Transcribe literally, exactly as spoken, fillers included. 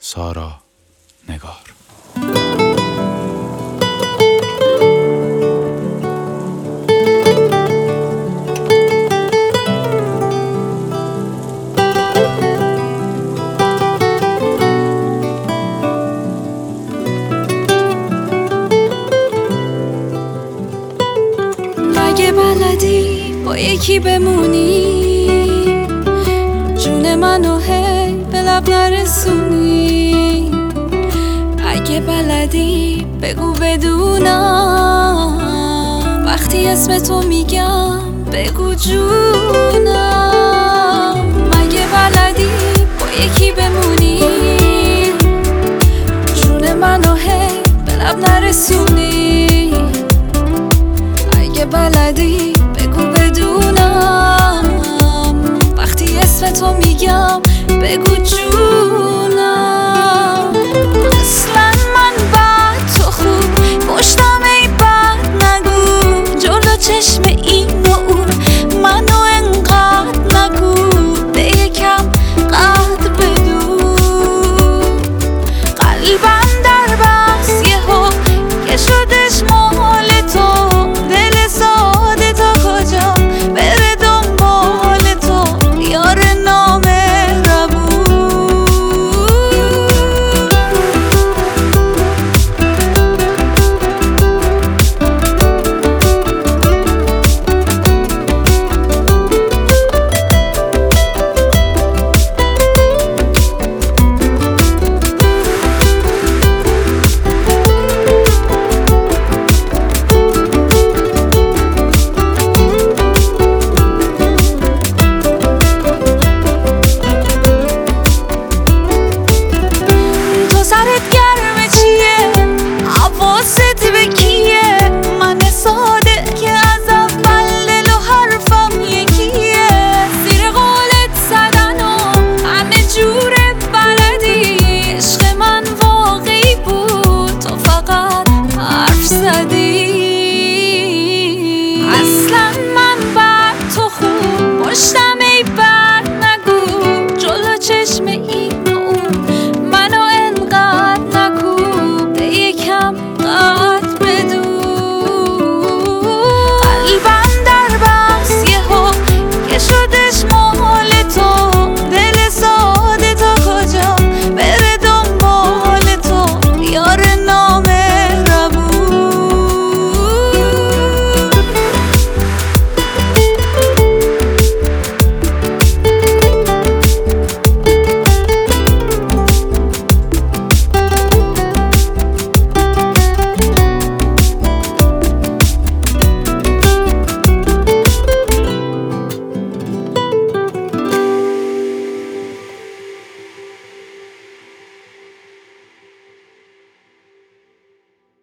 سارا نگار. اگه بلدی با یکی بمونی، جون منو هی به لب نرسونی. اگه بلدی بگو بدونم، وقتی اسم تو میگم بگو جونم. اگه بلدی با یکی بمونی، جون منو هی به لب نرسونی. اگه بلدی بگو بدونم، وقتی اسم تو میگم بگو جون.